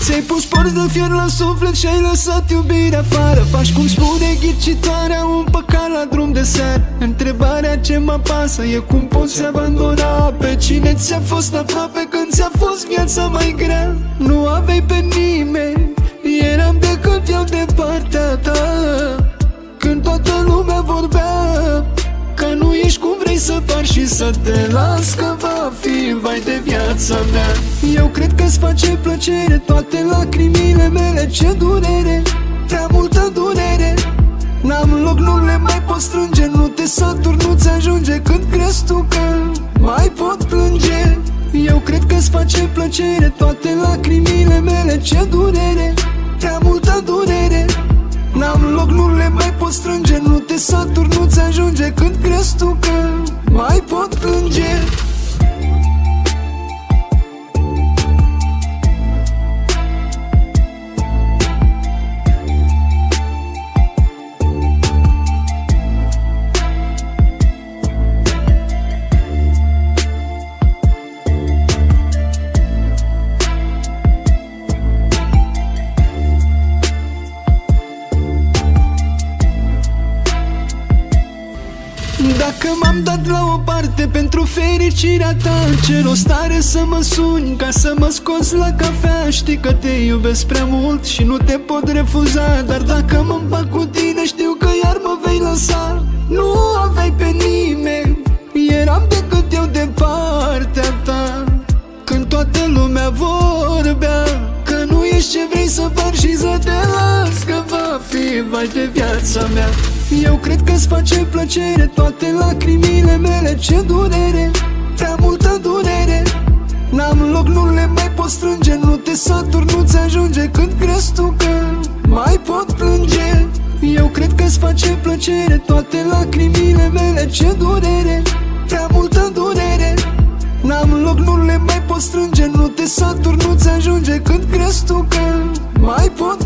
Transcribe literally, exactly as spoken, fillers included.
Ți-ai pus porți de fier la suflet și ai lăsat iubirea afară. Faci cum spune ghicitoarea, un păcat la drum de seară. Întrebarea ce mă pasă e cum poți abandona pe cine ți-a fost aproape când ți-a fost viața mai grea. Nu aveai pe nimeni, eram decât eu de partea ta. Când toată lumea vorbea că nu ești cum vrei să pari și să te las, că va fi vai de viața mea. Eu cred că-ți face plăcere toate lacrimile mele. Ce durere, prea multă durere. N-am loc, nu le mai pot strânge. Nu te saturi, nu-ți ajunge când crezi tu că mai pot plânge. Eu cred că-ți face plăcere toate lacrimile mele. Ce durere, prea multă durere. N-am loc, nu le mai pot strânge. Nu te saturi, nu-ți ajunge când crezi tu că mai pot plânge. Dacă m-am dat la o parte pentru fericirea ta, ce rost are să mă suni ca să mă scoți la cafea? Știi că te iubesc prea mult și nu te pot refuza, dar dacă mă împac cu tine știu că iar mă vei lăsa. Nu aveai pe nimeni, eram decât eu de partea ta. Când toată lumea vorbea că nu ești ce vrei să pari și să te las, că va fi vai de viața mea. Eu cred că-ți face plăcere toate lacrimile mele. Ce durere, prea multă durere. N-am loc, nu le mai pot strânge. Nu te saturi, nu-ți ajunge când crezi tu că mai pot plânge. Eu cred că-ți face plăcere toate lacrimile mele. Ce durere, prea multă durere. N-am loc, nu le mai pot strânge. Nu te saturi, nu-ți ajunge când crezi tu că mai pot